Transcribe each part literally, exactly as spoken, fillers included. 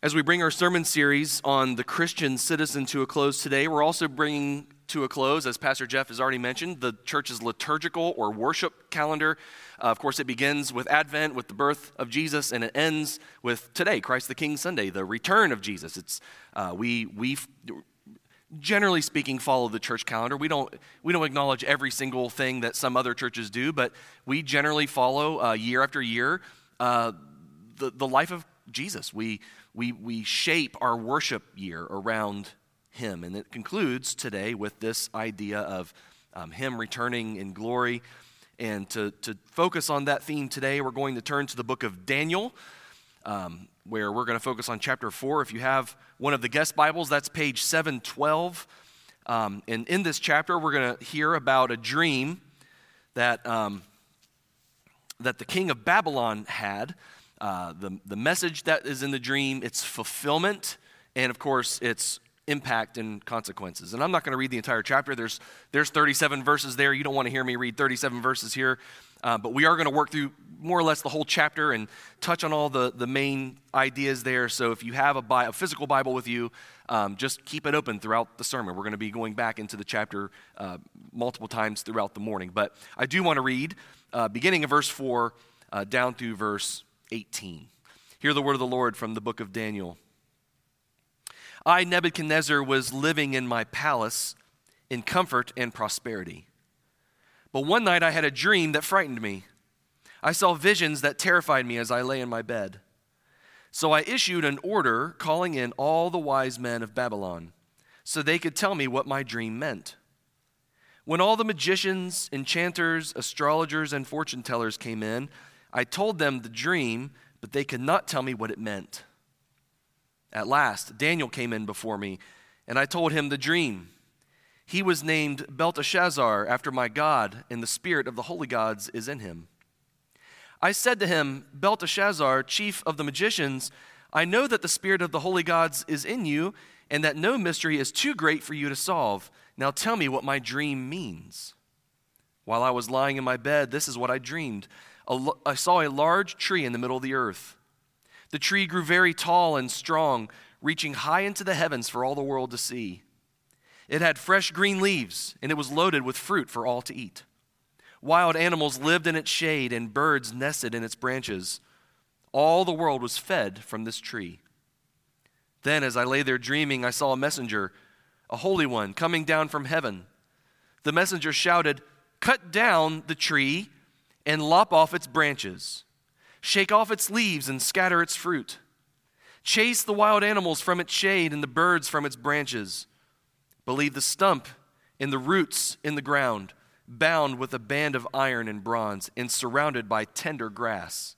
As we bring our sermon series on the Christian citizen to a close today, we're also bringing to a close, as Pastor Jeff has already mentioned, the church's liturgical or worship calendar. Uh, of course, it begins with Advent, with the birth of Jesus, and it ends with today, Christ the King Sunday, the return of Jesus. It's uh, we we generally speaking follow the church calendar. We don't we don't acknowledge every single thing that some other churches do, but we generally follow uh, year after year uh, the the life of Jesus. We we we shape our worship year around him, and it concludes today with this idea of um, him returning in glory. And to, to focus on that theme today, we're going to turn to the book of Daniel, um, where we're going to focus on chapter four. If you have one of the guest Bibles, that's page seven twelve. Um, and in this chapter, we're going to hear about a dream that um, that the king of Babylon had. Uh, the, the message that is in the dream, its fulfillment, and of course, its impact and consequences. And I'm not going to read the entire chapter. There's there's thirty-seven verses there. You don't want to hear me read thirty-seven verses here. Uh, but we are going to work through more or less the whole chapter and touch on all the, the main ideas there. So if you have a, bi- a physical Bible with you, um, just keep it open throughout the sermon. We're going to be going back into the chapter uh, multiple times throughout the morning. But I do want to read uh, beginning of verse four uh, down through verse eighteen. Hear the word of the Lord from the book of Daniel. I, Nebuchadnezzar, was living in my palace in comfort and prosperity. But one night I had a dream that frightened me. I saw visions that terrified me as I lay in my bed. So I issued an order calling in all the wise men of Babylon so they could tell me what my dream meant. When all the magicians, enchanters, astrologers, and fortune tellers came in, I told them the dream, but they could not tell me what it meant. At last, Daniel came in before me, and I told him the dream. He was named Belteshazzar after my God, and the spirit of the holy gods is in him. I said to him, Belteshazzar, chief of the magicians, I know that the spirit of the holy gods is in you, and that no mystery is too great for you to solve. Now tell me what my dream means. While I was lying in my bed, this is what I dreamed. I saw a large tree in the middle of the earth. The tree grew very tall and strong, reaching high into the heavens for all the world to see. It had fresh green leaves, and it was loaded with fruit for all to eat. Wild animals lived in its shade, and birds nested in its branches. All the world was fed from this tree. Then, as I lay there dreaming, I saw a messenger, a holy one, coming down from heaven. The messenger shouted, "Cut down the tree and lop off its branches. Shake off its leaves and scatter its fruit. Chase the wild animals from its shade and the birds from its branches. But leave the stump and the roots in the ground, bound with a band of iron and bronze and surrounded by tender grass.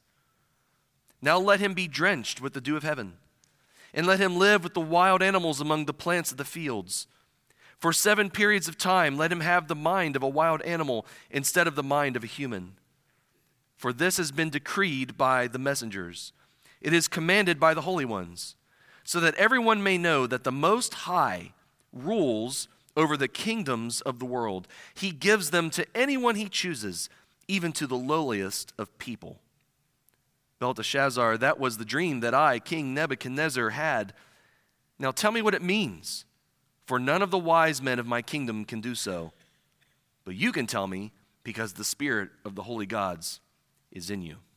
Now let him be drenched with the dew of heaven, and let him live with the wild animals among the plants of the fields. For seven periods of time let him have the mind of a wild animal instead of the mind of a human. For this has been decreed by the messengers. It is commanded by the holy ones, so that everyone may know that the Most High rules over the kingdoms of the world. He gives them to anyone he chooses, even to the lowliest of people." Belteshazzar, that was the dream that I, King Nebuchadnezzar, had. Now tell me what it means, for none of the wise men of my kingdom can do so. But you can tell me, because the spirit of the holy gods is in you.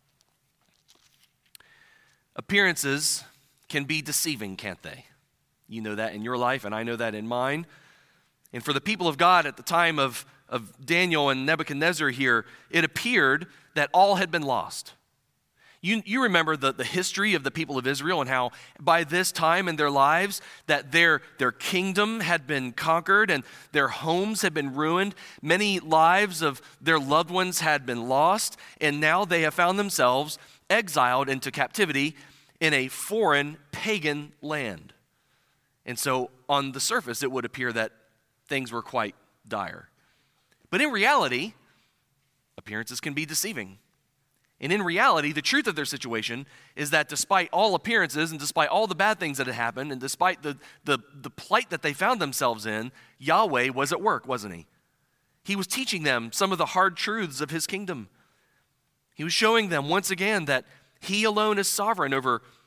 Appearances can be deceiving, can't they? You know that in your life, and I know that in mine. And for the people of God at the time of, of Daniel and Nebuchadnezzar here, it appeared that all had been lost. You, you remember the, the history of the people of Israel and how by this time in their lives that their, their kingdom had been conquered and their homes had been ruined. Many lives of their loved ones had been lost, and now they have found themselves exiled into captivity in a foreign pagan land. And so on the surface, it would appear that things were quite dire. But in reality, appearances can be deceiving. And in reality, the truth of their situation is that despite all appearances and despite all the bad things that had happened and despite the, the, the plight that they found themselves in, Yahweh was at work, wasn't he? He was teaching them some of the hard truths of his kingdom. He was showing them once again that he alone is sovereign over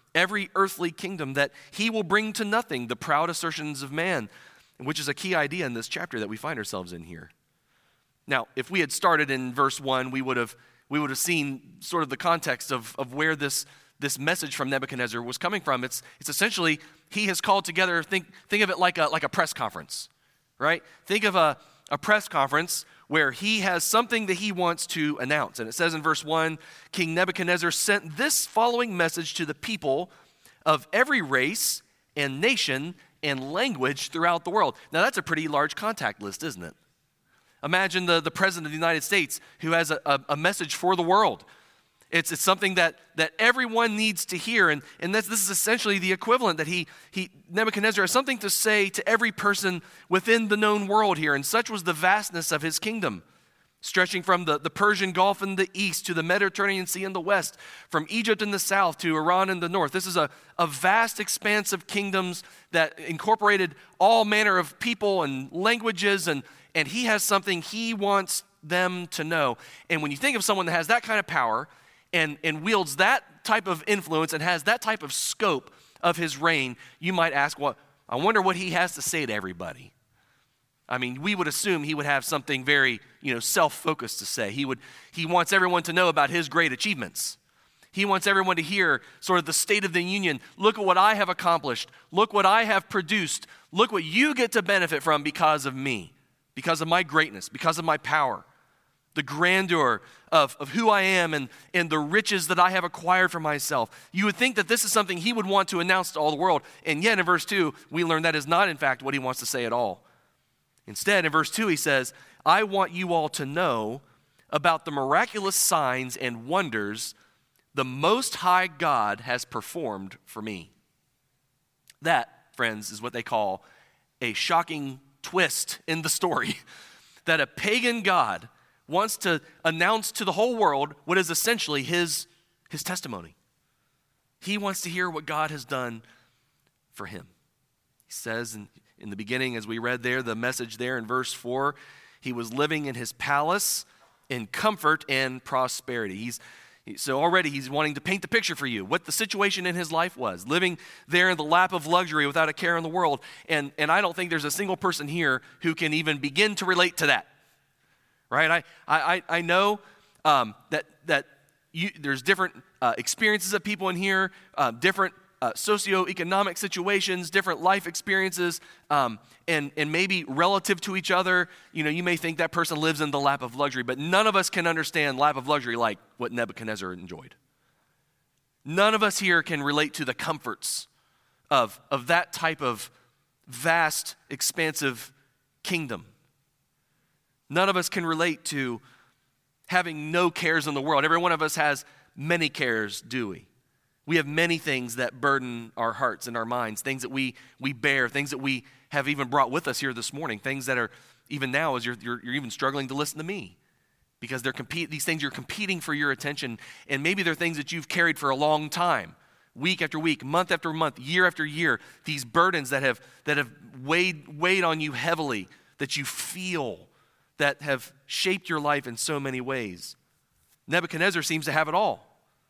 every earthly kingdom, that he will bring to nothing the proud assertions of man, which is a key idea in this chapter that we find ourselves in here. Now, if we had started in verse one, we would have we would have seen sort of the context of, of where this, this message from Nebuchadnezzar was coming from. It's, it's essentially, he has called together, think, think of it like a, like a press conference, right? Think of a, a press conference where he has something that he wants to announce. And it says in verse one, King Nebuchadnezzar sent this following message to the people of every race and nation and language throughout the world. Now, that's a pretty large contact list, isn't it? Imagine the, the President of the United States who has a, a, a message for the world. It's, it's something that, that everyone needs to hear. And, and this, this is essentially the equivalent that he, he, Nebuchadnezzar has something to say to every person within the known world here. And such was the vastness of his kingdom, stretching from the, the Persian Gulf in the east to the Mediterranean Sea in the west, from Egypt in the south to Iran in the north. This is a, a vast expanse of kingdoms that incorporated all manner of people and languages, and, and he has something he wants them to know. And when you think of someone that has that kind of power and, and wields that type of influence and has that type of scope of his reign, you might ask, well, I wonder what he has to say to everybody. I mean, we would assume he would have something very, you know, self-focused to say. He would, he wants everyone to know about his great achievements. He wants everyone to hear sort of the state of the union. Look at what I have accomplished. Look what I have produced. Look what you get to benefit from because of me, because of my greatness, because of my power, the grandeur of, of who I am and, and the riches that I have acquired for myself. You would think that this is something he would want to announce to all the world. And yet in verse two, we learn that is not in fact what he wants to say at all. Instead, in verse two, he says, I want you all to know about the miraculous signs and wonders the Most High God has performed for me. That, friends, is what they call a shocking twist in the story. That a pagan God wants to announce to the whole world what is essentially his, his testimony. He wants to hear what God has done for him. He says in In the beginning, as we read there, the message there in verse four, he was living in his palace in comfort and prosperity. He's So already he's wanting to paint the picture for you, what the situation in his life was, living there in the lap of luxury without a care in the world. And, and I don't think there's a single person here who can even begin to relate to that, right? I, I, I know um, that, that you, there's different uh, experiences of people in here, uh, different Uh, socioeconomic situations, different life experiences, um, and, and maybe relative to each other. You know, you may think that person lives in the lap of luxury, but none of us can understand lap of luxury like what Nebuchadnezzar enjoyed. None of us here can relate to the comforts of, of that type of vast, expansive kingdom. None of us can relate to having no cares in the world. Every one of us has many cares, do we? We have many things that burden our hearts and our minds, things that we we bear, things that we have even brought with us here this morning, things that are even now as you're you're, you're even struggling to listen to me because they're compete these things you're competing for your attention, and maybe they're things that you've carried for a long time, week after week, month after month, year after year. These burdens that have that have weighed weighed on you heavily, that you feel, that have shaped your life in so many ways. Nebuchadnezzar seems to have it all.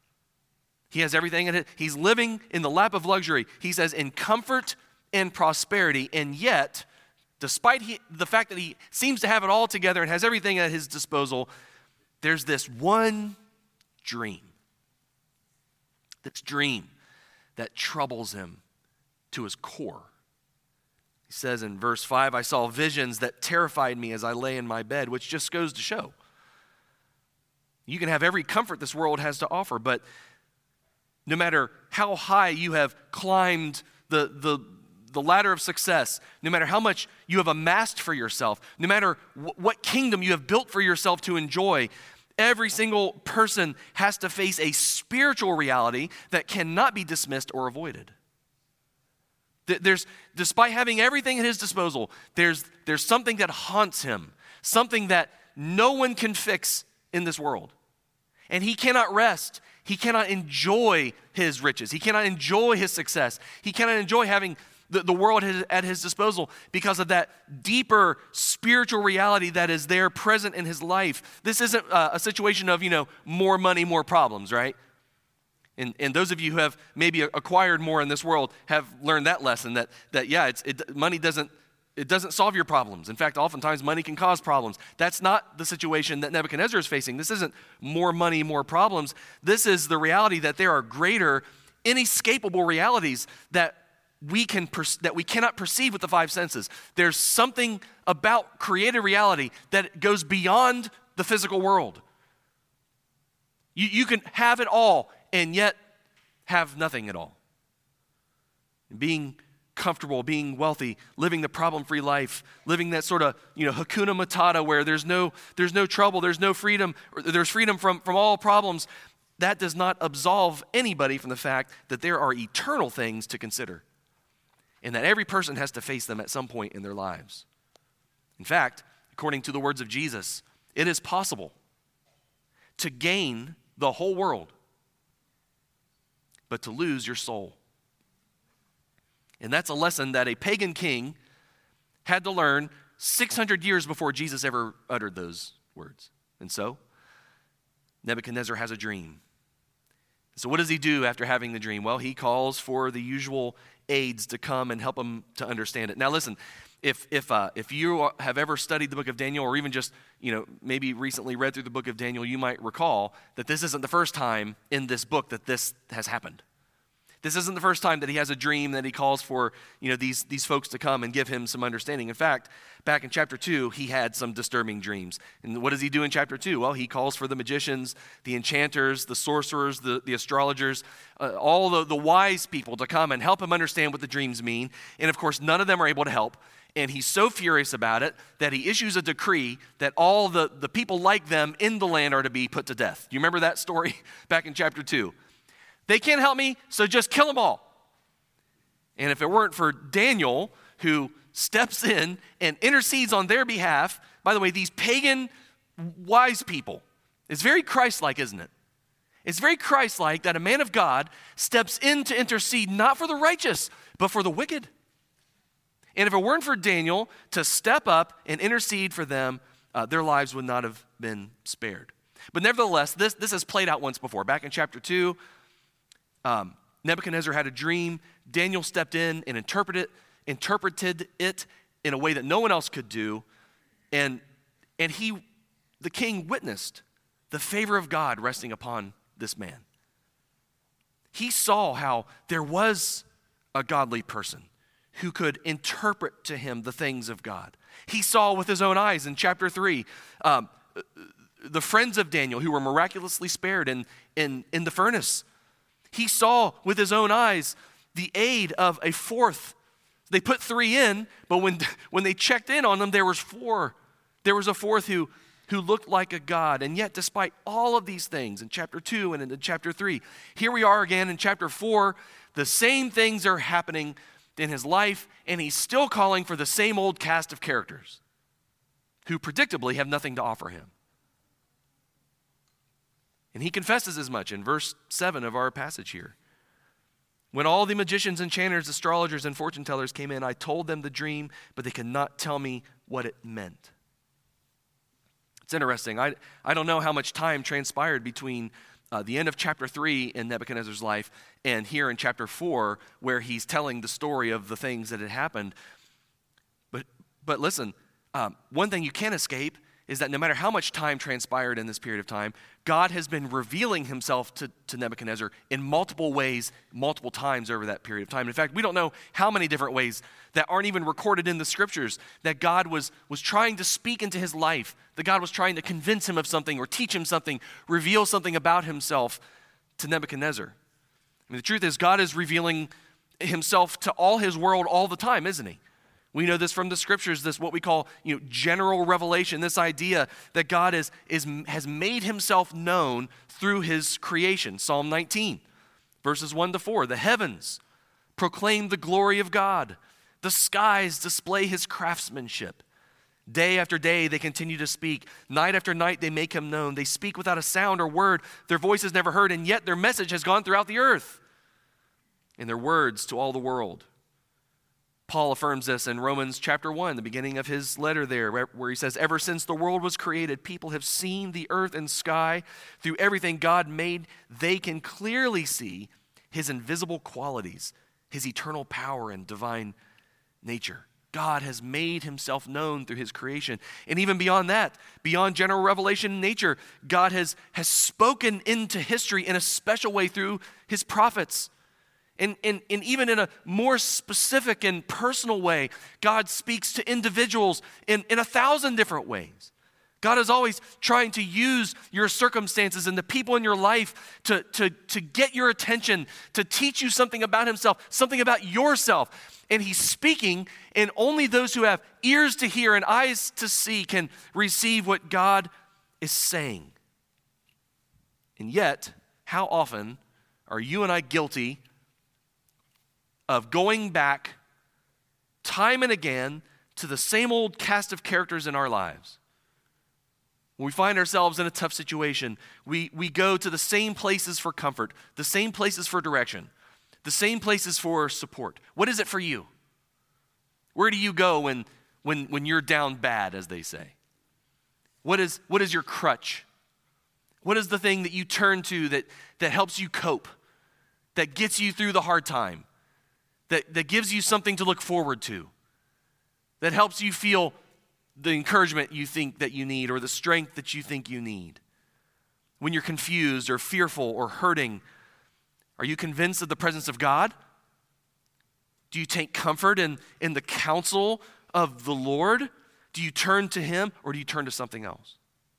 He has everything in it. He's living in the lap of luxury. He says in comfort and prosperity, and yet, despite he, the fact that he seems to have it all together and has everything at his disposal, there's this one dream. This dream that troubles him to his core. He says in verse five, I saw visions that terrified me as I lay in my bed, which just goes to show. You can have every comfort this world has to offer, but no matter how high you have climbed the, the, the ladder of success, no matter how much you have amassed for yourself, no matter w- what kingdom you have built for yourself to enjoy, every single person has to face a spiritual reality that cannot be dismissed or avoided. There's, despite having everything at his disposal, there's, there's something that haunts him, something that no one can fix in this world. And he cannot rest. He cannot enjoy his riches. He cannot enjoy his success. He cannot enjoy having the, the world at his disposal because of that deeper spiritual reality that is there present in his life. This isn't uh, a situation of, you know, more money, more problems, right? And, and those of you who have maybe acquired more in this world have learned that lesson that, that yeah, it's, it, money doesn't, it doesn't solve your problems. In fact, oftentimes money can cause problems. That's not the situation that Nebuchadnezzar is facing. This isn't more money, more problems. This is the reality that there are greater, inescapable realities that we can per- that we cannot perceive with the five senses. There's something about created reality that goes beyond the physical world. You, you can have it all and yet have nothing at all. Being comfortable, being wealthy, living the problem-free life, living that sort of, you know, Hakuna Matata where there's no there's no trouble, there's no freedom, or there's freedom from, from all problems, that does not absolve anybody from the fact that there are eternal things to consider and that every person has to face them at some point in their lives. In fact, according to the words of Jesus, it is possible to gain the whole world, but to lose your soul. And that's a lesson that a pagan king had to learn six hundred years before Jesus ever uttered those words. And so, Nebuchadnezzar has a dream. So what does he do after having the dream? Well, he calls for the usual aides to come and help him to understand it. Now listen, if if uh, if you have ever studied the book of Daniel, or even just, you know, maybe recently read through the book of Daniel, you might recall that this isn't the first time in this book that this has happened. This isn't the first time that he has a dream that he calls for, you know, these, these folks to come and give him some understanding. In fact, back in chapter two, he had some disturbing dreams. And what does he do in chapter two? Well, he calls for the magicians, the enchanters, the sorcerers, the, the astrologers, uh, all the, the wise people to come and help him understand what the dreams mean. And of course, none of them are able to help. And he's so furious about it that he issues a decree that all the, the people like them in the land are to be put to death. Do you remember that story back in chapter two? They can't help me, so just kill them all. And if it weren't for Daniel, who steps in and intercedes on their behalf, by the way, these pagan wise people, it's very Christ-like, isn't it? It's very Christ-like that a man of God steps in to intercede not for the righteous, but for the wicked. And if it weren't for Daniel to step up and intercede for them, uh, their lives would not have been spared. But nevertheless, this, this has played out once before. Back in chapter two, Um, Nebuchadnezzar had a dream. Daniel stepped in and interpreted it, interpreted it in a way that no one else could do. And, and he, the king, witnessed the favor of God resting upon this man. He saw how there was a godly person who could interpret to him the things of God. He saw with his own eyes in chapter three, um, the friends of Daniel who were miraculously spared in, in, in the furnace. He saw with his own eyes the aid of a fourth. They put three in, but when, when they checked in on them, there was four. There was a fourth who, who looked like a god. And yet, despite all of these things in chapter two and in chapter three, here we are again in chapter four. The same things are happening in his life, and he's still calling for the same old cast of characters who predictably have nothing to offer him. And he confesses as much in verse seven of our passage here. When all the magicians, enchanters, astrologers, and fortune tellers came in, I told them the dream, but they could not tell me what it meant. It's interesting. I, I don't know how much time transpired between uh, the end of chapter three in Nebuchadnezzar's life and here in chapter four, where he's telling the story of the things that had happened. But, but listen, um, one thing you can't escape is that no matter how much time transpired in this period of time, God has been revealing himself to, to Nebuchadnezzar in multiple ways, multiple times over that period of time. In fact, we don't know how many different ways that aren't even recorded in the scriptures that God was, was trying to speak into his life, that God was trying to convince him of something or teach him something, reveal something about himself to Nebuchadnezzar. I mean, the truth is, God is revealing himself to all his world all the time, isn't he? We know this from the scriptures, this what we call, you know, general revelation, this idea that God is, is, has made himself known through his creation. Psalm nineteen, verses one to four, the heavens proclaim the glory of God. The skies display his craftsmanship. Day after day they continue to speak. Night after night they make him known. They speak without a sound or word. Their voice is never heard, and yet their message has gone throughout the earth, and their words to all the world. Paul affirms this in Romans chapter one, the beginning of his letter there, where he says, ever since the world was created, people have seen the earth and sky. Through everything God made, they can clearly see his invisible qualities, his eternal power and divine nature. God has made himself known through his creation. And even beyond that, beyond general revelation in nature, God has, has spoken into history in a special way through his prophets. And, and, and even in a more specific and personal way, God speaks to individuals in, in a thousand different ways. God is always trying to use your circumstances and the people in your life to, to, to get your attention, to teach you something about himself, something about yourself. And he's speaking, and only those who have ears to hear and eyes to see can receive what God is saying. And yet, how often are you and I guilty of going back time and again to the same old cast of characters in our lives? When we find ourselves in a tough situation, we, we go to the same places for comfort, the same places for direction, the same places for support. What is it for you? Where do you go when, when, when you're down bad, as they say? What is, what is your crutch? What is the thing that you turn to that, that helps you cope, that gets you through the hard time? That, that gives you something to look forward to, that helps you feel the encouragement you think that you need or the strength that you think you need. When you're confused or fearful or hurting, are you convinced of the presence of God? Do you take comfort in, in the counsel of the Lord? Do you turn to him or do you turn to something else?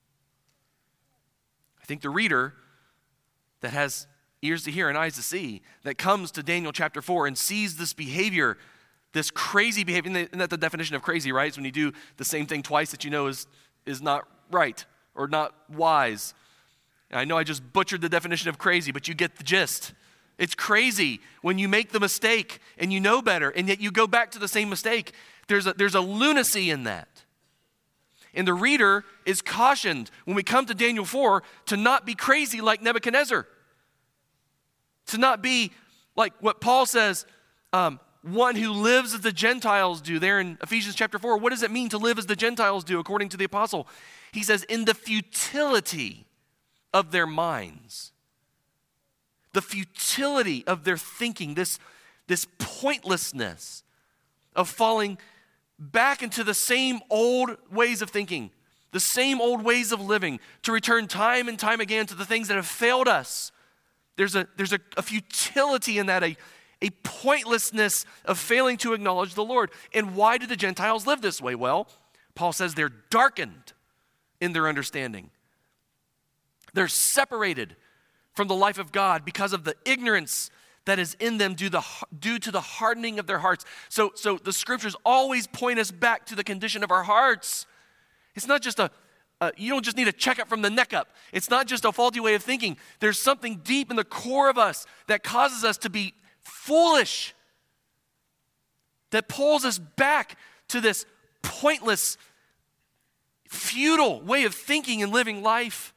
I think the reader that has ears to hear and eyes to see, that comes to Daniel chapter four and sees this behavior, this crazy behavior. Isn't that the definition of crazy, right? It's when you do the same thing twice that you know is, is not right or not wise. And I know I just butchered the definition of crazy, but you get the gist. It's crazy when you make the mistake and you know better, and yet you go back to the same mistake. There's a, there's a lunacy in that. And the reader is cautioned when we come to Daniel four to not be crazy like Nebuchadnezzar. To not be like what Paul says, um, one who lives as the Gentiles do there in Ephesians chapter four. What does it mean to live as the Gentiles do according to the apostle? He says, in the futility of their minds. The futility of their thinking, this, this pointlessness of falling back into the same old ways of thinking, the same old ways of living, to return time and time again to the things that have failed us. There's a, there's a, a futility in that, a, a pointlessness of failing to acknowledge the Lord. And why do the Gentiles live this way? Well, Paul says they're darkened in their understanding. They're separated from the life of God because of the ignorance that is in them due, the, due to the hardening of their hearts. So, so the scriptures always point us back to the condition of our hearts. It's not just a, a, you don't just need a checkup from the neck up. It's not just a faulty way of thinking. There's something deep in the core of us that causes us to be foolish, that pulls us back to this pointless, futile way of thinking and living life.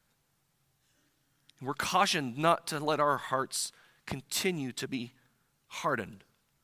We're cautioned not to let our hearts continue to be hardened.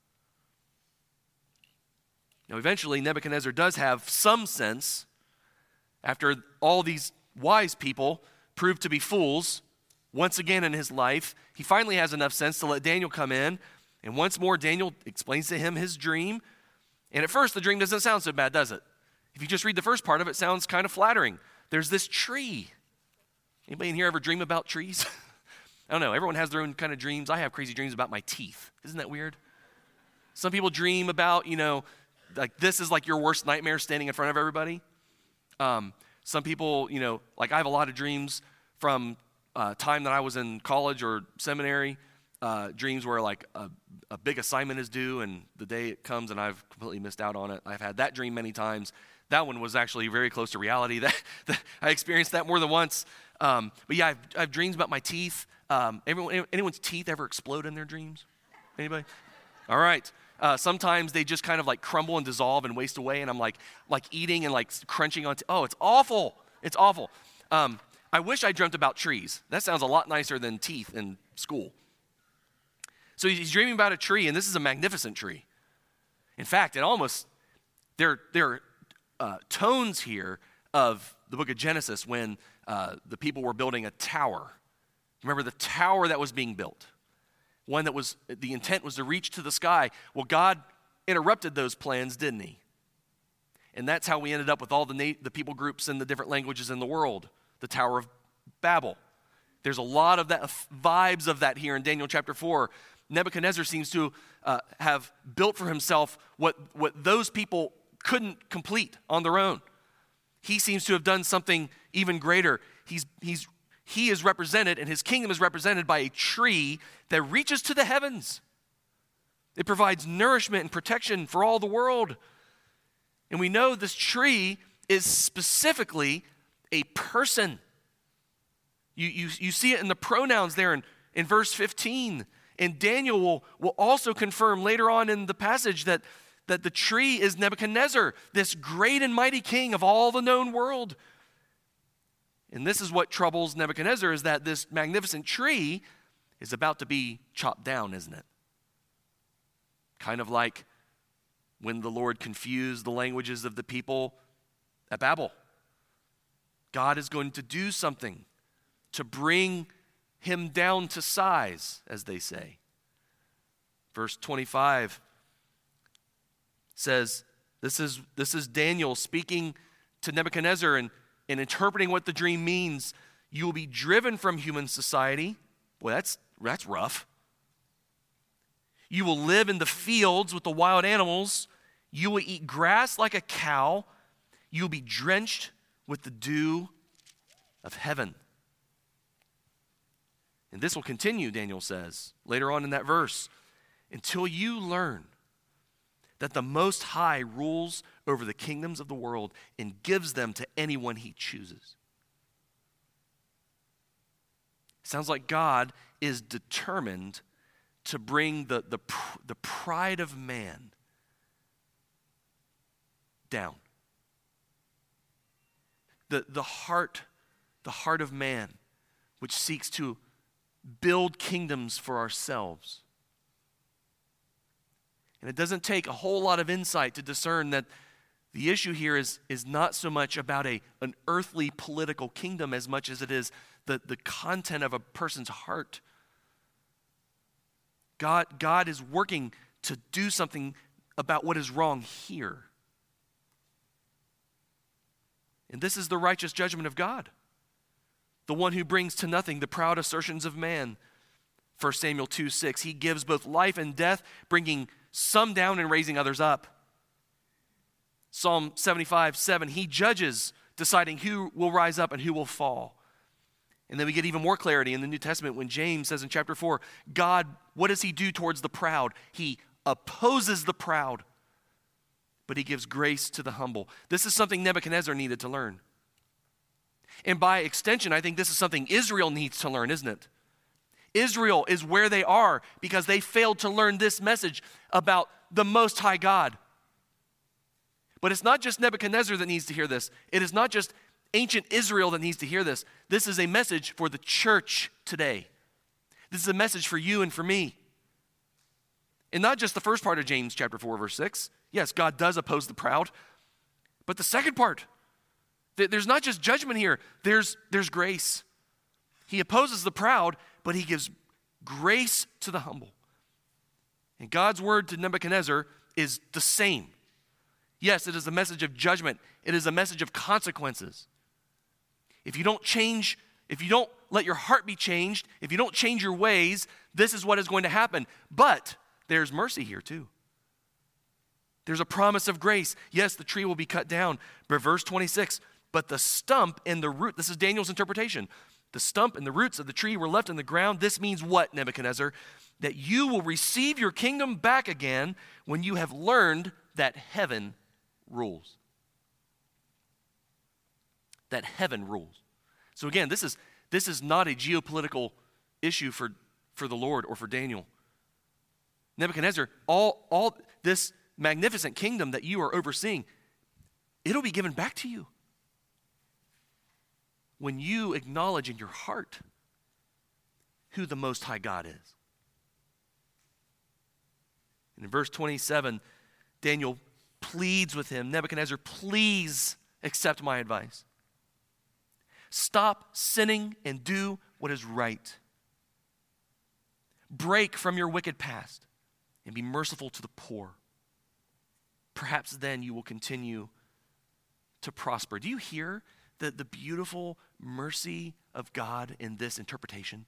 Now, eventually, Nebuchadnezzar does have some sense, after all these wise people proved to be fools once again in his life. He finally has enough sense to let Daniel come in, and once more, Daniel explains to him his dream. And at first, the dream doesn't sound so bad, does it? If you just read the first part of it, it sounds kind of flattering. There's this tree. Anybody in here ever dream about trees? I don't know. Everyone has their own kind of dreams. I have crazy dreams about my teeth. Isn't that weird? Some people dream about, you know, like this is like your worst nightmare standing in front of everybody. Um, some people, you know, like I have a lot of dreams from uh, time that I was in college or seminary. Uh, dreams where like a, a big assignment is due and the day it comes and I've completely missed out on it. I've had that dream many times. That one was actually very close to reality. That, that I experienced that more than once. Um, but yeah, I've, I have dreams about my teeth. Um, everyone, anyone's teeth ever explode in their dreams? Anybody? All right. Uh, sometimes they just kind of like crumble and dissolve and waste away, and I'm like, like eating and like crunching on. T- oh, it's awful. It's awful. Um, I wish I dreamt about trees. That sounds a lot nicer than teeth in school. So he's dreaming about a tree, and this is a magnificent tree. In fact, it almost, there, there are uh, tones here of the book of Genesis when uh, the people were building a tower. Remember the tower that was being built? One that was, the intent was to reach to the sky. Well, God interrupted those plans, didn't he? And that's how we ended up with all the, na- the people groups and the different languages in the world, the Tower of Babel. There's a lot of that vibes of that here in Daniel chapter four. Nebuchadnezzar seems to uh, have built for himself what, what those people couldn't complete on their own. He seems to have done something even greater. He's, he's, he is represented, and his kingdom is represented by a tree that reaches to the heavens. It provides nourishment and protection for all the world. And we know this tree is specifically a person. You, you, you see it in the pronouns there in, in verse fifteen. And Daniel will, will also confirm later on in the passage that, that the tree is Nebuchadnezzar, this great and mighty king of all the known world. And this is what troubles Nebuchadnezzar, is that this magnificent tree is about to be chopped down, isn't it? Kind of like when the Lord confused the languages of the people at Babel. God is going to do something to bring him down to size, as they say. Verse twenty-five says, this is, this is Daniel speaking to Nebuchadnezzar and, and interpreting what the dream means. You will be driven from human society. Boy, that's, that's rough. You will live in the fields with the wild animals. You will eat grass like a cow. You will be drenched with the dew of heaven. And this will continue, Daniel says, later on in that verse, until you learn that the Most High rules over the kingdoms of the world and gives them to anyone he chooses. Sounds like God is determined to bring the, the, the pride of man down. The, the heart, the heart of man, which seeks to build kingdoms for ourselves. And it doesn't take a whole lot of insight to discern that the issue here is, is not so much about a, an earthly political kingdom as much as it is the, the content of a person's heart. God, God is working to do something about what is wrong here. And this is the righteous judgment of God, the one who brings to nothing the proud assertions of man. First Samuel two six, he gives both life and death, bringing some down and raising others up. Psalm seventy-five seven, he judges, deciding who will rise up and who will fall. And then we get even more clarity in the New Testament when James says in chapter four, God, what does he do towards the proud? He opposes the proud, but he gives grace to the humble. This is something Nebuchadnezzar needed to learn. And by extension, I think this is something Israel needs to learn, isn't it? Israel is where they are because they failed to learn this message about the Most High God. But it's not just Nebuchadnezzar that needs to hear this. It is not just ancient Israel that needs to hear this. This is a message for the church today. This is a message for you and for me. And not just the first part of James chapter four, verse six. Yes, God does oppose the proud. But the second part, there's not just judgment here, there's, there's grace. He opposes the proud, but he gives grace to the humble. And God's word to Nebuchadnezzar is the same. Yes, it is a message of judgment. It is a message of consequences. If you don't change, if you don't let your heart be changed, if you don't change your ways, this is what is going to happen. But there's mercy here too. There's a promise of grace. Yes, the tree will be cut down. But verse twenty-six, but the stump and the root, this is Daniel's interpretation. The stump and the roots of the tree were left in the ground. This means what, Nebuchadnezzar? That you will receive your kingdom back again when you have learned that heaven rules. That heaven rules. So again, this is, this is not a geopolitical issue for, for the Lord or for Daniel. Nebuchadnezzar, all, all this magnificent kingdom that you are overseeing, it'll be given back to you when you acknowledge in your heart who the Most High God is. And in verse twenty-seven, Daniel pleads with him, Nebuchadnezzar, please accept my advice. Stop sinning and do what is right. Break from your wicked past and be merciful to the poor. Perhaps then you will continue to prosper. Do you hear the, the beautiful mercy of God in this interpretation?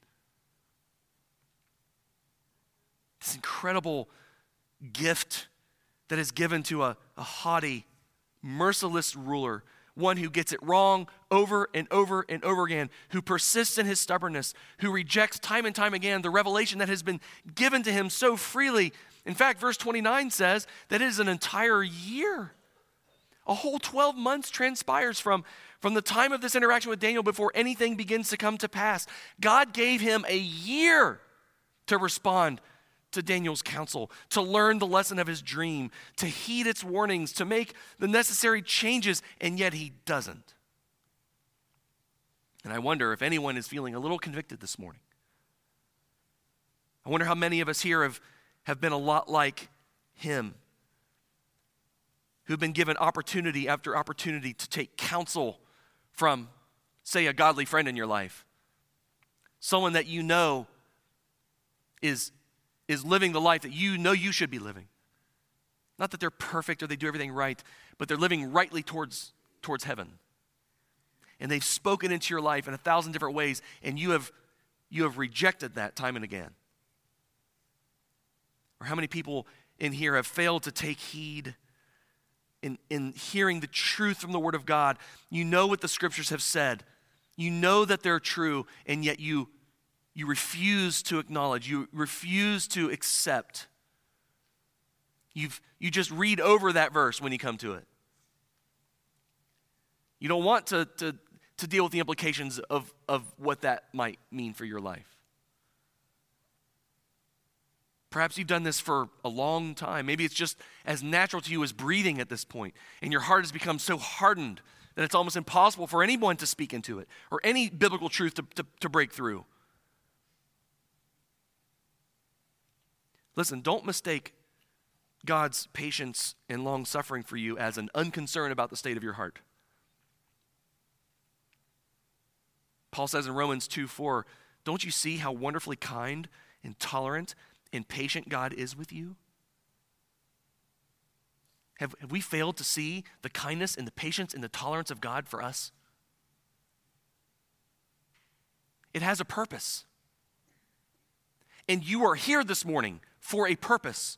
This incredible gift that is given to a, a haughty, merciless ruler, one who gets it wrong over and over and over again, who persists in his stubbornness, who rejects time and time again the revelation that has been given to him so freely. In fact, verse twenty-nine says that it is an entire year. A whole twelve months transpires from, from the time of this interaction with Daniel before anything begins to come to pass. God gave him a year to respond to Daniel's counsel, to learn the lesson of his dream, to heed its warnings, to make the necessary changes, and yet he doesn't. And I wonder if anyone is feeling a little convicted this morning. I wonder how many of us here have, have been a lot like him, who've been given opportunity after opportunity to take counsel from, say, a godly friend in your life, someone that you know is is living the life that you know you should be living. Not that they're perfect or they do everything right, but they're living rightly towards, towards heaven. And they've spoken into your life in a thousand different ways, and you have, you have rejected that time and again. Or how many people in here have failed to take heed in, in hearing the truth from the Word of God? You know what the Scriptures have said. You know that they're true, and yet you You refuse to acknowledge. You refuse to accept. You've, you just read over that verse when you come to it. You don't want to, to, to deal with the implications of, of what that might mean for your life. Perhaps you've done this for a long time. Maybe it's just as natural to you as breathing at this point, and your heart has become so hardened that it's almost impossible for anyone to speak into it or any biblical truth to, to, to break through. Listen, don't mistake God's patience and long suffering for you as an unconcern about the state of your heart. Paul says in Romans two four, don't you see how wonderfully kind and tolerant and patient God is with you? Have, have we failed to see the kindness and the patience and the tolerance of God for us? It has a purpose. And you are here this morning for a purpose.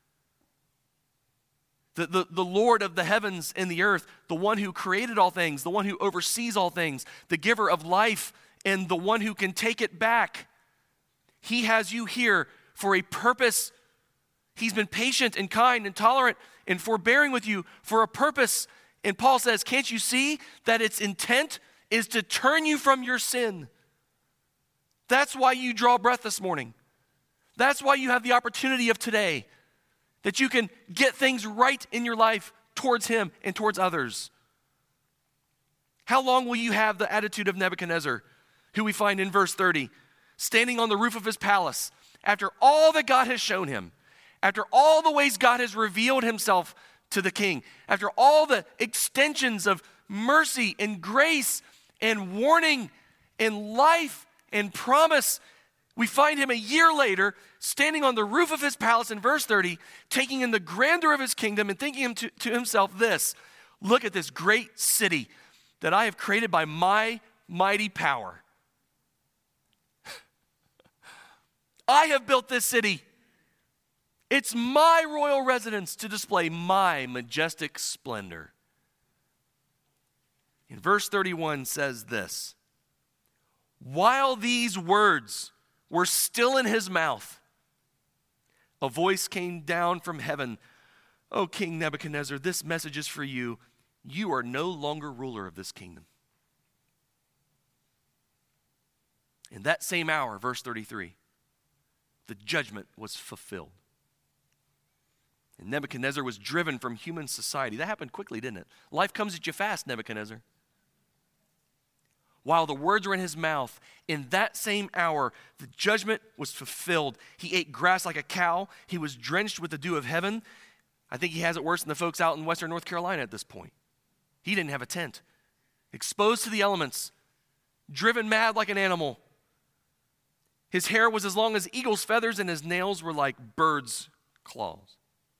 The, the, the Lord of the heavens and the earth, the one who created all things, the one who oversees all things, the giver of life, and the one who can take it back. He has you here for a purpose. He's been patient and kind and tolerant and forbearing with you for a purpose. And Paul says, can't you see that its intent is to turn you from your sin? That's why you draw breath this morning. That's why you have the opportunity of today, that you can get things right in your life towards him and towards others. How long will you have the attitude of Nebuchadnezzar, who we find in verse thirty, standing on the roof of his palace, after all that God has shown him, after all the ways God has revealed himself to the king, after all the extensions of mercy and grace and warning and life and promise? We find him a year later standing on the roof of his palace in verse thirty, taking in the grandeur of his kingdom and thinking him to, to himself this, look at this great city that I have created by my mighty power. I have built this city. It's my royal residence to display my majestic splendor. In verse thirty-one says this, while these words were still in his mouth, a voice came down from heaven. O King Nebuchadnezzar, this message is for you. You are no longer ruler of this kingdom. In that same hour, verse thirty-three, the judgment was fulfilled. And Nebuchadnezzar was driven from human society. That happened quickly, didn't it? Life comes at you fast, Nebuchadnezzar. While the words were in his mouth, in that same hour, the judgment was fulfilled. He ate grass like a cow. He was drenched with the dew of heaven. I think he has it worse than the folks out in western North Carolina at this point. He didn't have a tent. Exposed to the elements, driven mad like an animal. His hair was as long as eagle's feathers, and his nails were like birds' claws.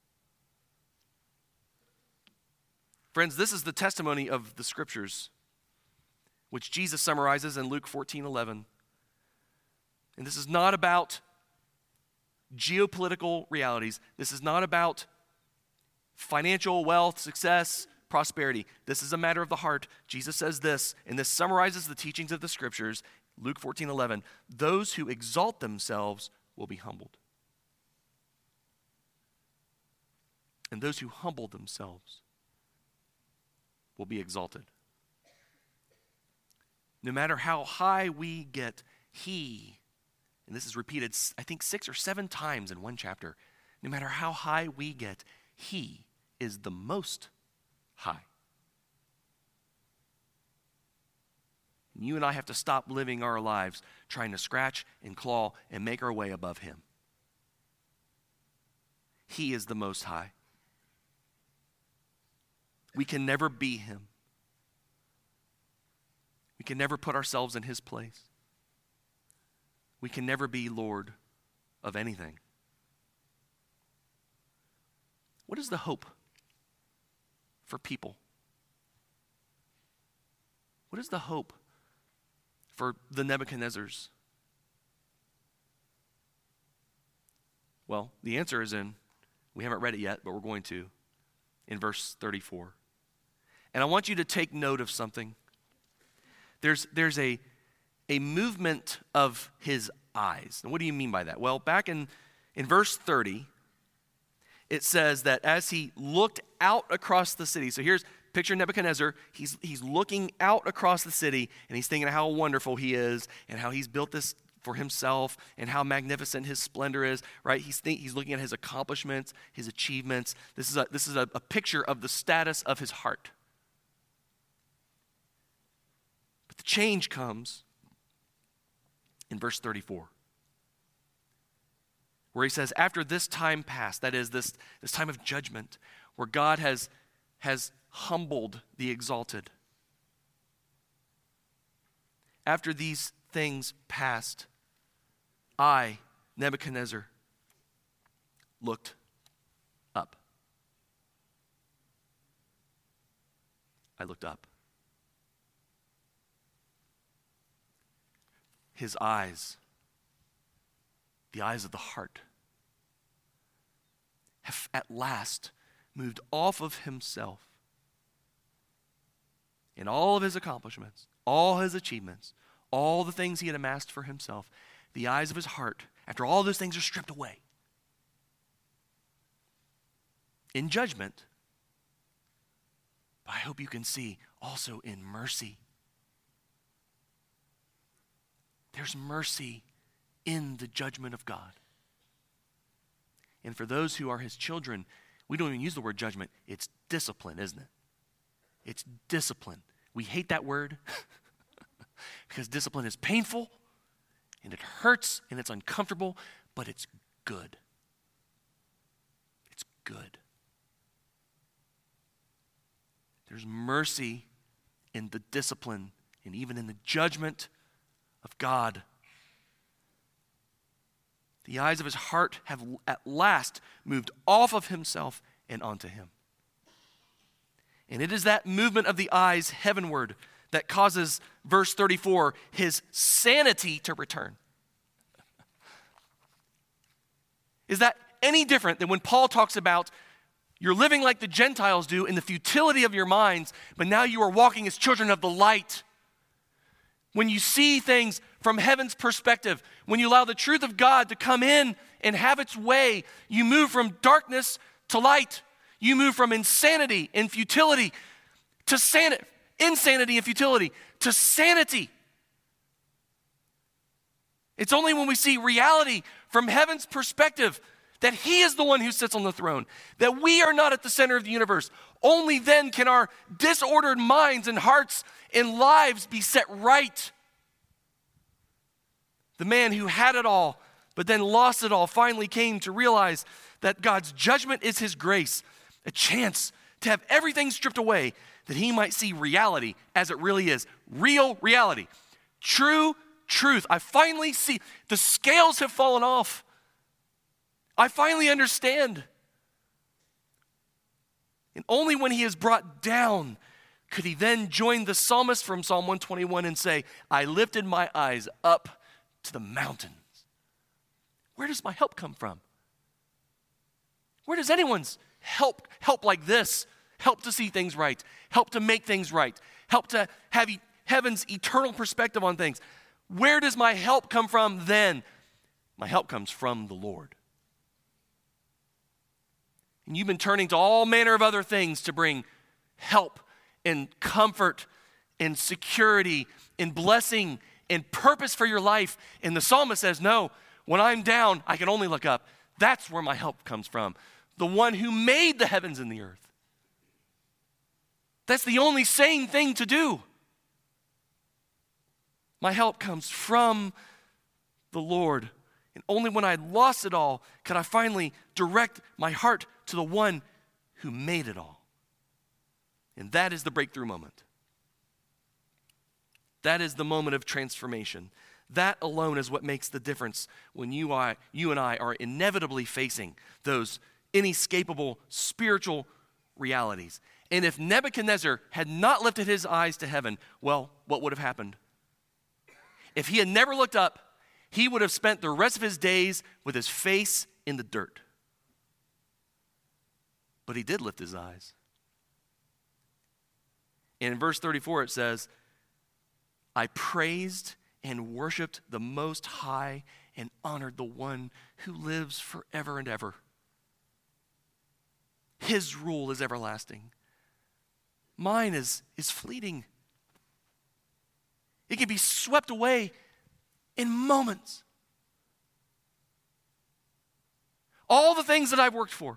Friends, this is the testimony of the scriptures, which Jesus summarizes in Luke fourteen eleven. And this is not about geopolitical realities. This is not about financial wealth, success, prosperity. This is a matter of the heart. Jesus says this, and this summarizes the teachings of the scriptures. Luke fourteen eleven. Those who exalt themselves will be humbled. And those who humble themselves will be exalted. No matter how high we get, he, and this is repeated, I think, six or seven times in one chapter, no matter how high we get, he is the most high. And you and I have to stop living our lives trying to scratch and claw and make our way above him. He is the most high. We can never be him. We can never put ourselves in his place. We can never be Lord of anything. What is the hope for people? What is the hope for the Nebuchadnezzars? Well, the answer is in, we haven't read it yet, but we're going to, in verse thirty-four. And I want you to take note of something. There's, there's a, a movement of his eyes. And what do you mean by that? Well, back in, in verse thirty, it says that as he looked out across the city, so here's, picture Nebuchadnezzar, he's, he's looking out across the city, and he's thinking how wonderful he is, and how he's built this for himself, and how magnificent his splendor is, right? He's, think, he's looking at his accomplishments, his achievements. This is, a, this is a, a picture of the status of his heart. But the change comes in verse thirty-four, where he says, after this time passed, that is this, this time of judgment, where God has, has humbled the exalted. After these things passed, I, Nebuchadnezzar, looked up. I looked up. His eyes, the eyes of the heart, have at last moved off of himself and all of his accomplishments, all his achievements, all the things he had amassed for himself. The eyes of his heart, after all those things are stripped away, in judgment, but I hope you can see also in mercy. There's mercy in the judgment of God. And for those who are his children, we don't even use the word judgment. It's discipline, isn't it? It's discipline. We hate that word because discipline is painful and it hurts and it's uncomfortable, but it's good. It's good. There's mercy in the discipline and even in the judgment of God. The eyes of his heart have at last moved off of himself and onto him. And it is that movement of the eyes heavenward that causes, verse thirty-four, his sanity to return. Is that any different than when Paul talks about you're living like the Gentiles do in the futility of your minds, but now you are walking as children of the light? When you see things from heaven's perspective, when you allow the truth of God to come in and have its way, you move from darkness to light. You move from insanity and futility to sanity, insanity and futility to sanity. It's only when we see reality from heaven's perspective that he is the one who sits on the throne, that we are not at the center of the universe. Only then can our disordered minds and hearts and lives be set right. The man who had it all, but then lost it all, finally came to realize that God's judgment is his grace, a chance to have everything stripped away that he might see reality as it really is. Real reality. True truth. I finally see the scales have fallen off. I finally understand. And only when he is brought down could he then join the psalmist from Psalm one twenty-one and say, I lifted my eyes up to the mountains. Where does my help come from? Where does anyone's help, help like this, help to see things right, help to make things right, help to have e- heaven's eternal perspective on things? Where does my help come from then? My help comes from the Lord. And you've been turning to all manner of other things to bring help and comfort and security and blessing and purpose for your life. And the psalmist says, no, when I'm down, I can only look up. That's where my help comes from. The one who made the heavens and the earth. That's the only sane thing to do. My help comes from the Lord. And only when I lost it all could I finally direct my heart to the one who made it all. And that is the breakthrough moment. That is the moment of transformation. That alone is what makes the difference when you, I, you and I are inevitably facing those inescapable spiritual realities. And if Nebuchadnezzar had not lifted his eyes to heaven, well, what would have happened? If he had never looked up, he would have spent the rest of his days with his face in the dirt. But he did lift his eyes. And in verse thirty-four it says, I praised and worshiped the Most High and honored the one who lives forever and ever. His rule is everlasting. Mine is, is fleeting. It can be swept away in moments. All the things that I've worked for,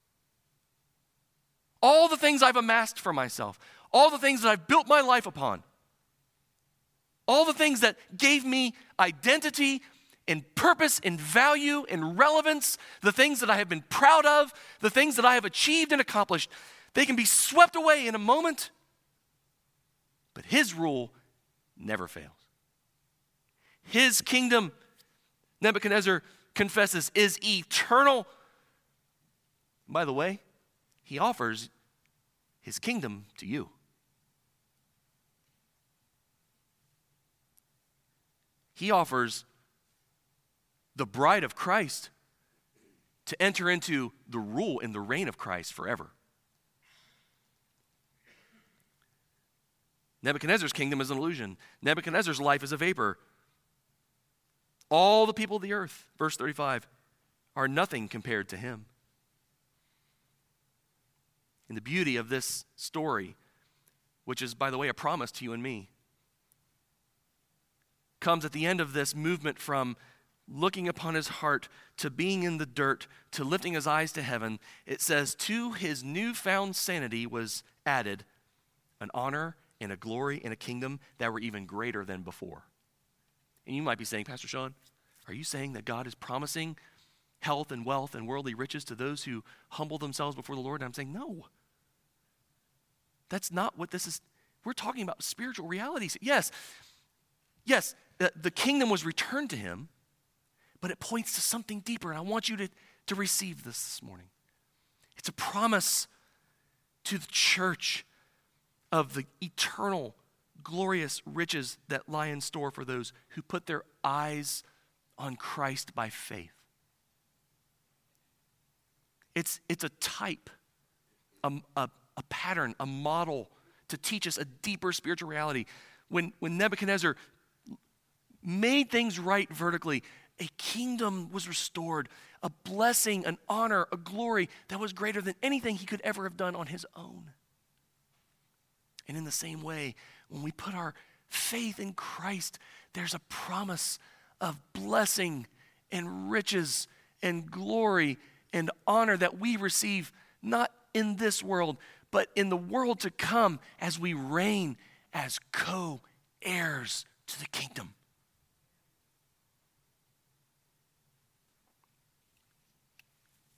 all the things I've amassed for myself, all the things that I've built my life upon, all the things that gave me identity and purpose and value and relevance, the things that I have been proud of, the things that I have achieved and accomplished, they can be swept away in a moment. But his rule never fails. His kingdom, Nebuchadnezzar confesses, is eternal. By the way, he offers his kingdom to you. He offers the bride of Christ to enter into the rule and the reign of Christ forever. Nebuchadnezzar's kingdom is an illusion. Nebuchadnezzar's life is a vapor. All the people of the earth, verse thirty-five, are nothing compared to him. And the beauty of this story, which is, by the way, a promise to you and me, comes at the end of this movement from looking upon his heart to being in the dirt to lifting his eyes to heaven. It says, to his newfound sanity was added an honor and a glory and a kingdom that were even greater than before. And you might be saying, Pastor Sean, are you saying that God is promising health and wealth and worldly riches to those who humble themselves before the Lord? And I'm saying, no. That's not what this is. We're talking about spiritual realities. Yes, yes, the, the kingdom was returned to him, but it points to something deeper, and I want you to, to receive this this morning. It's a promise to the church of the eternal, glorious riches that lie in store for those who put their eyes on Christ by faith. It's, it's a type, a, a, a pattern, a model to teach us a deeper spiritual reality. When, when Nebuchadnezzar made things right vertically, a kingdom was restored, a blessing, an honor, a glory that was greater than anything he could ever have done on his own. And in the same way, when we put our faith in Christ, there's a promise of blessing and riches and glory and honor that we receive not in this world, but in the world to come as we reign as co-heirs to the kingdom.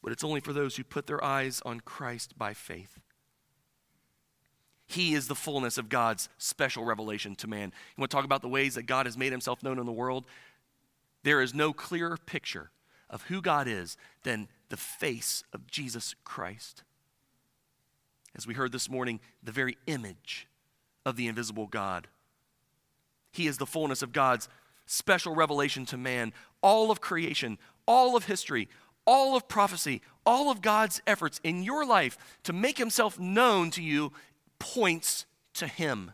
but it's only for those who put their eyes on Christ by faith. He is the fullness of God's special revelation to man. You want to talk about the ways that God has made himself known in the world? There is no clearer picture of who God is than the face of Jesus Christ. As we heard this morning, the very image of the invisible God. He is the fullness of God's special revelation to man. All of creation, all of history, all of prophecy, all of God's efforts in your life to make himself known to you points to him.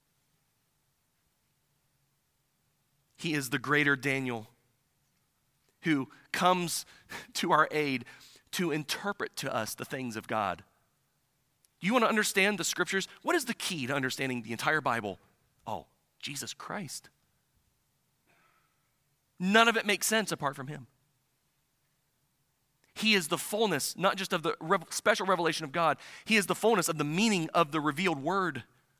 He is the greater Daniel who comes to our aid to interpret to us the things of God. Do you want to understand the scriptures? What is the key to understanding the entire Bible? Oh, Jesus Christ. None of it makes sense apart from him. He is the fullness, not just of the rev- special revelation of God. He is the fullness of the meaning of the revealed word.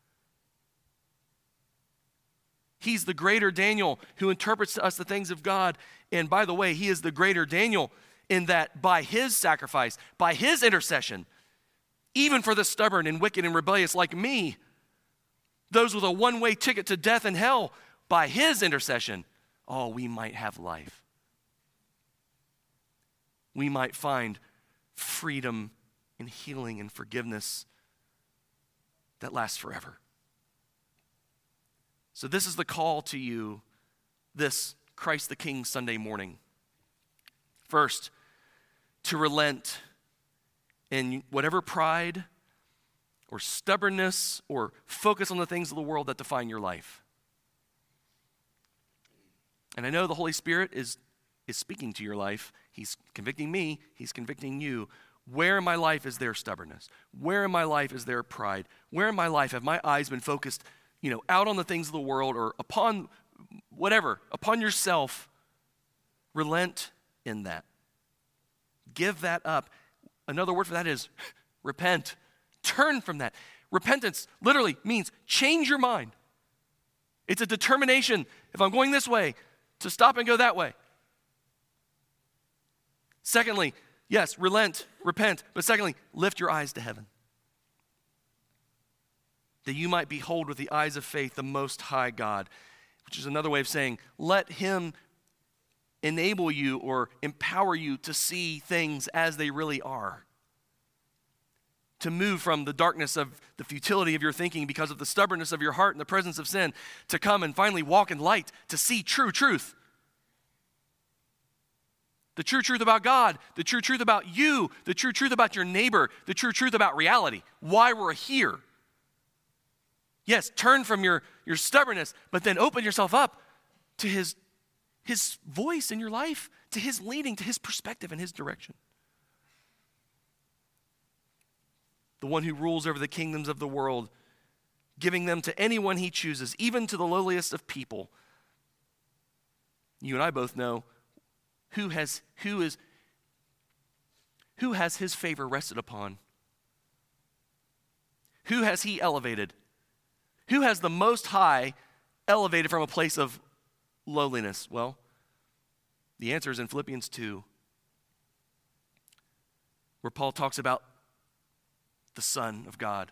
He's the greater Daniel who interprets to us the things of God. And by the way, he is the greater Daniel in that by his sacrifice, by his intercession, even for the stubborn and wicked and rebellious like me, those with a one-way ticket to death and hell, by his intercession, oh, we might have life. We might find freedom and healing and forgiveness that lasts forever. So this is the call to you this Christ the King Sunday morning. First, to relent in whatever pride or stubbornness or focus on the things of the world that define your life. And I know the Holy Spirit is, is speaking to your life. He's convicting me. He's convicting you. Where in my life is there stubbornness? Where in my life is there pride? Where in my life have my eyes been focused, you know, out on the things of the world or upon whatever, upon yourself? Relent in that. Give that up. Another word for that is repent. Turn from that. Repentance literally means change your mind. It's a determination, if I'm going this way, to stop and go that way. Secondly, yes, relent, repent. But secondly, lift your eyes to heaven, that you might behold with the eyes of faith the Most High God, which is another way of saying, let him enable you or empower you to see things as they really are. To move from the darkness of the futility of your thinking because of the stubbornness of your heart and the presence of sin, to come and finally walk in light, to see true truth. The true truth about God, the true truth about you, the true truth about your neighbor, the true truth about reality, why we're here. Yes, turn from your, your stubbornness, but then open yourself up to his, his voice in your life, to his leading, to his perspective and his direction. The one who rules over the kingdoms of the world, giving them to anyone he chooses, even to the lowliest of people. You and I both know who has who is who has his favor rested upon. Who has he elevated? Who has the Most High elevated from a place of lowliness? Well, the answer is in Philippians two, where Paul talks about the Son of God,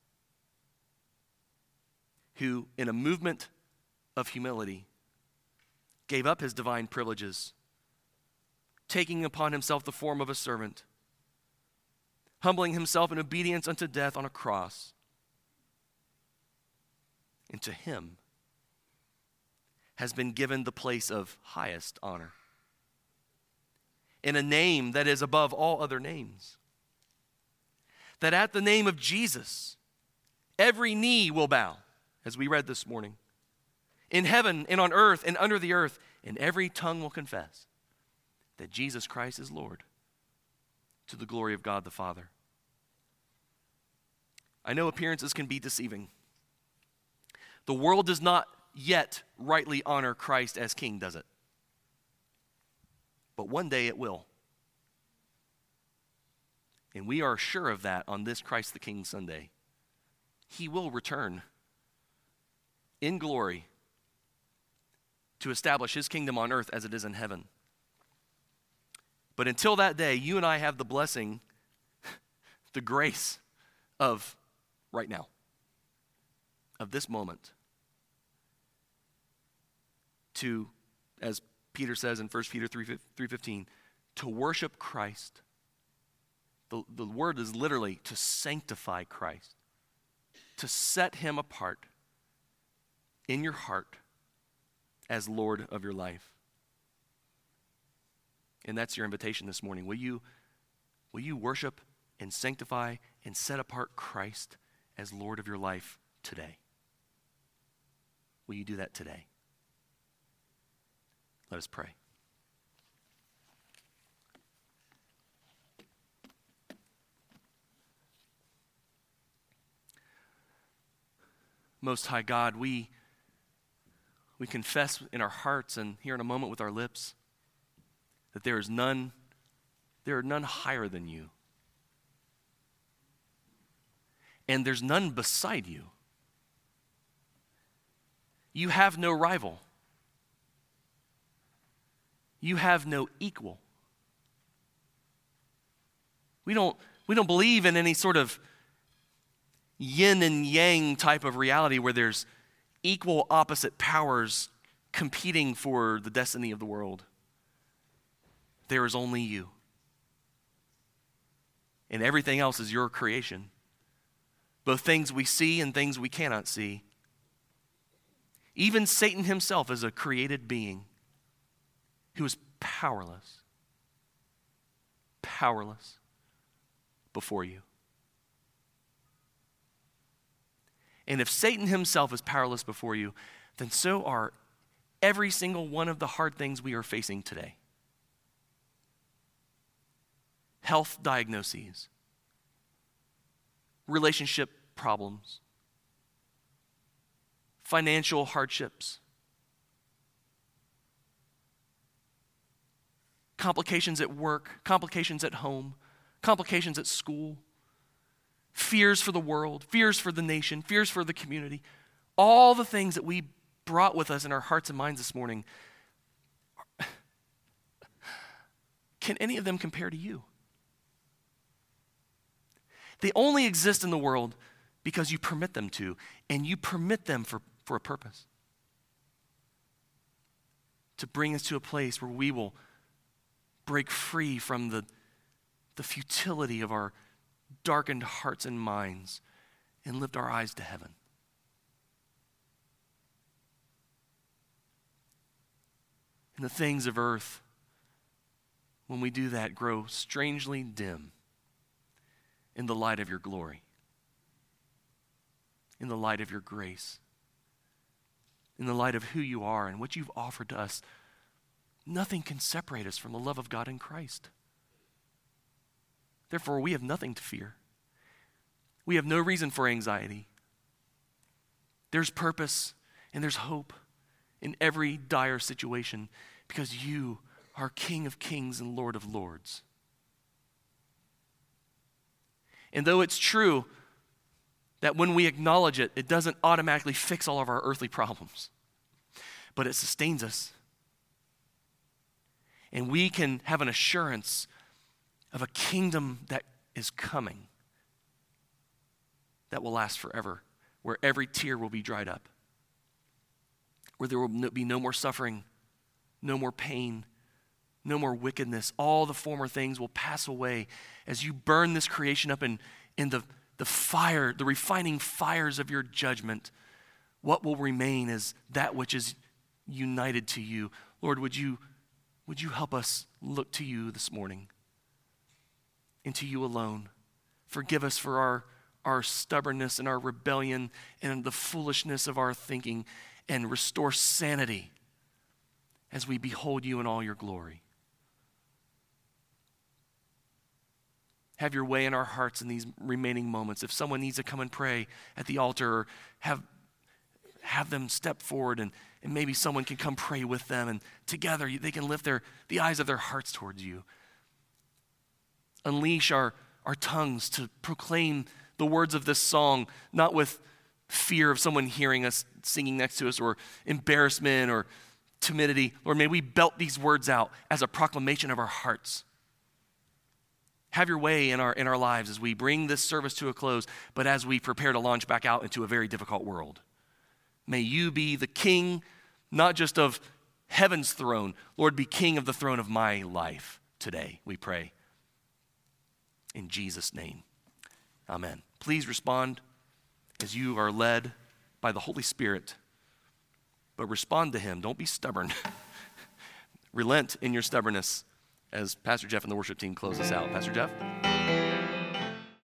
who in a movement of humility gave up his divine privileges, taking upon himself the form of a servant, humbling himself in obedience unto death on a cross. And to him has been given the place of highest honor, in a name that is above all other names, that at the name of Jesus, every knee will bow, as we read this morning, in heaven and on earth and under the earth, and every tongue will confess that Jesus Christ is Lord, to the glory of God the Father. I know appearances can be deceiving. The world does not yet rightly honor Christ as King, does it? But one day it will. And we are sure of that on this Christ the King Sunday. He will return in glory to establish his kingdom on earth as it is in heaven. But until that day, you and I have the blessing, the grace of right now, of this moment, to, as Peter says in First Peter three fifteen, to worship Christ. The, the word is literally to sanctify Christ, to set him apart in your heart as Lord of your life. And that's your invitation this morning. Will you, will you worship and sanctify and set apart Christ as Lord of your life today? Will you do that today? Let us pray. Most High God, we, we confess in our hearts and here in a moment with our lips that there is none, there are none higher than you. And there's none beside you. You have no rival. You have no equal. We don't, we don't believe in any sort of yin and yang type of reality where there's equal opposite powers competing for the destiny of the world. There is only you. And everything else is your creation. Both things we see and things we cannot see. Even Satan himself is a created being who is powerless. Powerless before you. And if Satan himself is powerless before you, then so are every single one of the hard things we are facing today. Health diagnoses, relationship problems, financial hardships, complications at work, complications at home, complications at school, fears for the world, fears for the nation, fears for the community. All the things that we brought with us in our hearts and minds this morning, can any of them compare to you? They only exist in the world because you permit them to, and you permit them for, for a purpose. To bring us to a place where we will break free from the, the futility of our darkened hearts and minds and lift our eyes to heaven. And the things of earth, when we do that, grow strangely dim in the light of your glory, in the light of your grace, in the light of who you are and what you've offered to us. Nothing can separate us from the love of God in Christ. Therefore, we have nothing to fear. We have no reason for anxiety. There's purpose and there's hope in every dire situation because you are King of kings and Lord of lords. And though it's true that when we acknowledge it, it doesn't automatically fix all of our earthly problems, but it sustains us. And we can have an assurance of a kingdom that is coming, that will last forever, where every tear will be dried up, where there will be no more suffering, no more pain, no more wickedness. All the former things will pass away as you burn this creation up in, in the, the fire, the refining fires of your judgment. What will remain is that which is united to you. Lord, would you, would you help us look to you this morning and to you alone? Forgive us for our, our stubbornness and our rebellion and the foolishness of our thinking, and restore sanity as we behold you in all your glory. Have your way in our hearts in these remaining moments. If someone needs to come and pray at the altar, or have, have them step forward, and, and maybe someone can come pray with them, and together they can lift their, the eyes of their hearts towards you. Unleash our, our tongues to proclaim the words of this song, not with fear of someone hearing us singing next to us, or embarrassment or timidity. Lord, may we belt these words out as a proclamation of our hearts have your way in our, in our lives as we bring this service to a close, but as we prepare to launch back out into a very difficult world. May you be the king, not just of heaven's throne. Lord, be king of the throne of my life today, we pray. In Jesus' name, amen. Please respond as you are led by the Holy Spirit, but respond to him. Don't be stubborn. Relent in your stubbornness as Pastor Jeff and the worship team close us out. Pastor Jeff?